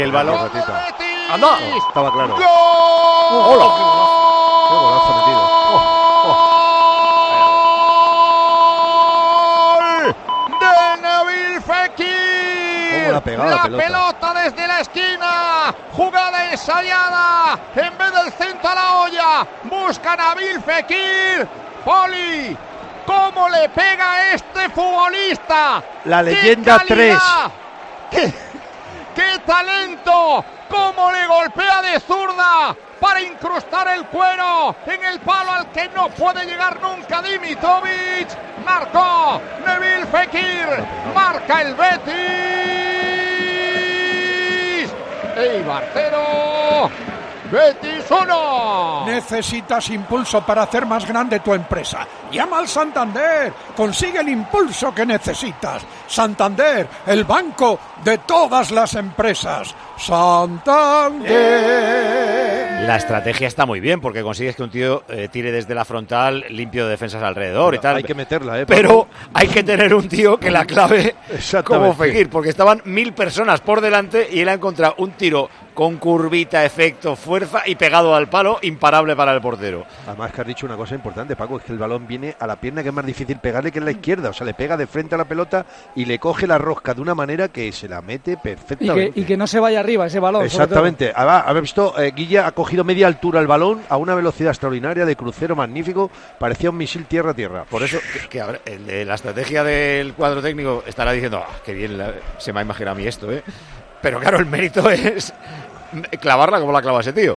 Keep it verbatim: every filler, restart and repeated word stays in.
El balón. ¡Anda! Oh, estaba claro. ¡Gol! Oh, ¡hola! ¡Qué golazo metido! ¡Gol de Nabil Fekir! ¿Cómo la ha pegado la la pelota? pelota desde la esquina, jugada ensayada, en vez del centro a la olla, busca Nabil Fekir. Poli, ¿cómo le pega a este futbolista? La leyenda tres. ¡Qué, qué talento! ¡Cómo le golpea de zurda para incrustar el cuero en el palo al que no puede llegar nunca Dimitrovic! Marcó Nabil Fekir, marca el Betis. Eibar cero, Betis uno. Necesitas impulso para hacer más grande tu empresa. Llama al Santander. Consigue el impulso que necesitas. Santander, el banco de todas las empresas. Santander. La estrategia está muy bien porque consigues que un tío eh, tire desde la frontal limpio de defensas alrededor. Pero y tal. Hay que meterla, ¿eh? Pero hay que tener un tío que la clave como Fekir, porque estaban mil personas por delante y él ha encontrado un tiro con curvita, efecto, fuerza y pegado al palo, imparable para el portero. Además que has dicho una cosa importante, Paco, es que el balón viene a la pierna que es más difícil pegarle, que es la izquierda. O sea, le pega de frente a la pelota y le coge la rosca de una manera que se la mete perfectamente. Y que, y que no se vaya arriba ese balón. Exactamente. Haber visto, eh, Guilla ha cogido media altura el balón a una velocidad extraordinaria, de crucero magnífico, parecía un misil tierra-tierra. Por eso, que, que ahora, el de la estrategia del cuadro técnico estará diciendo, ah, qué bien la, se me ha imaginado a mí esto, ¿eh? Pero claro, el mérito es clavarla como la clava ese tío.